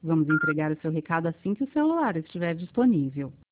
Vamos entregar o seu recado assim que o celular estiver disponível.